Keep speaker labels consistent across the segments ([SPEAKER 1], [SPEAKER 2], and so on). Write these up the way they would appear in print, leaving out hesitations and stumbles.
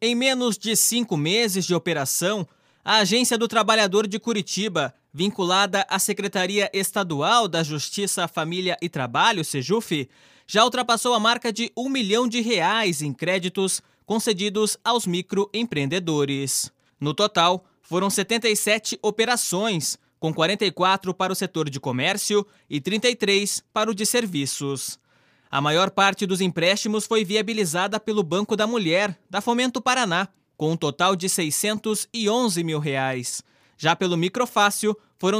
[SPEAKER 1] Em menos de 5 meses de operação, a Agência do Trabalhador de Curitiba, vinculada à Secretaria Estadual da Justiça, Família e Trabalho, SEJUF, já ultrapassou a marca de R$ 1 milhão em créditos concedidos aos microempreendedores. No total, foram 77 operações, com 44 para o setor de comércio e 33 para o de serviços. A maior parte dos empréstimos foi viabilizada pelo Banco da Mulher, da Fomento Paraná, com um total de R$ 611 mil. Já pelo Microfácil, foram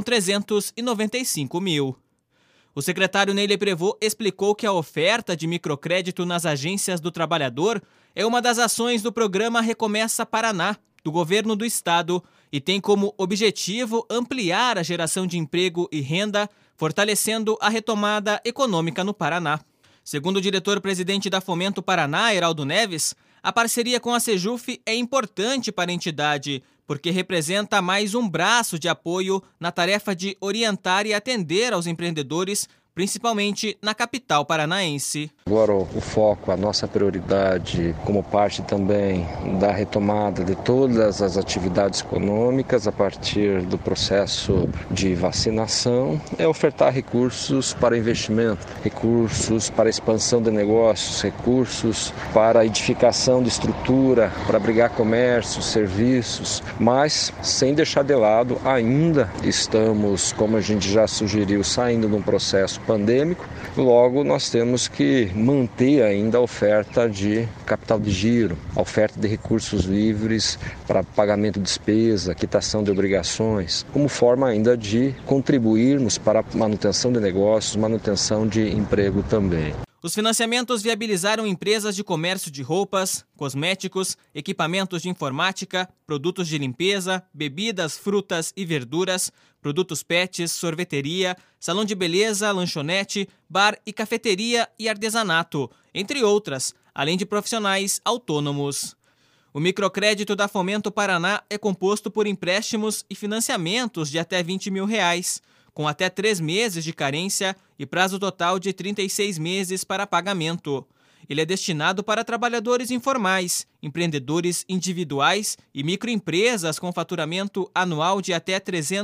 [SPEAKER 1] 395 mil. O secretário Neyley Prevot explicou que a oferta de microcrédito nas agências do trabalhador é uma das ações do programa Recomeça Paraná, do governo do estado, e tem como objetivo ampliar a geração de emprego e renda, fortalecendo a retomada econômica no Paraná. Segundo o diretor-presidente da Fomento Paraná, Heraldo Neves, a parceria com a SEJUF é importante para a entidade, porque representa mais um braço de apoio na tarefa de orientar e atender aos empreendedores, principalmente na capital paranaense.
[SPEAKER 2] Agora o foco, a nossa prioridade, como parte também da retomada de todas as atividades econômicas a partir do processo de vacinação, é ofertar recursos para investimento, recursos para expansão de negócios, recursos para a edificação de estrutura, para abrigar comércio, serviços, mas sem deixar de lado, ainda estamos, como a gente já sugeriu, saindo de um processo pandêmico, logo nós temos que manter ainda a oferta de capital de giro, a oferta de recursos livres para pagamento de despesa, quitação de obrigações, como forma ainda de contribuirmos para a manutenção de negócios, manutenção de emprego também.
[SPEAKER 1] Os financiamentos viabilizaram empresas de comércio de roupas, cosméticos, equipamentos de informática, produtos de limpeza, bebidas, frutas e verduras, produtos pets, sorveteria, salão de beleza, lanchonete, bar e cafeteria e artesanato, entre outras, além de profissionais autônomos. O microcrédito da Fomento Paraná é composto por empréstimos e financiamentos de até R$ 20 mil, com até 3 meses de carência e prazo total de 36 meses para pagamento. Ele é destinado para trabalhadores informais, empreendedores individuais e microempresas com faturamento anual de até R$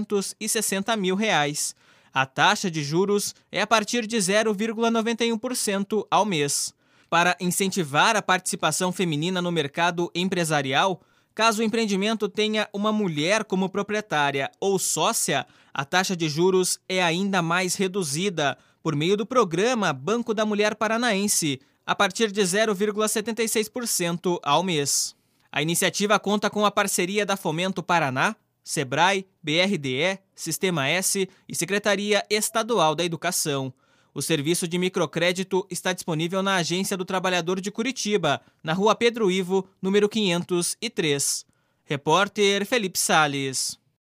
[SPEAKER 1] 360 mil. A taxa de juros é a partir de 0,91% ao mês. Para incentivar a participação feminina no mercado empresarial, caso o empreendimento tenha uma mulher como proprietária ou sócia, a taxa de juros é ainda mais reduzida por meio do programa Banco da Mulher Paranaense, a partir de 0,76% ao mês. A iniciativa conta com a parceria da Fomento Paraná, Sebrae, BRDE, Sistema S e Secretaria Estadual da Educação. O serviço de microcrédito está disponível na Agência do Trabalhador de Curitiba, na Rua Pedro Ivo, número 503. Repórter Felipe Salles.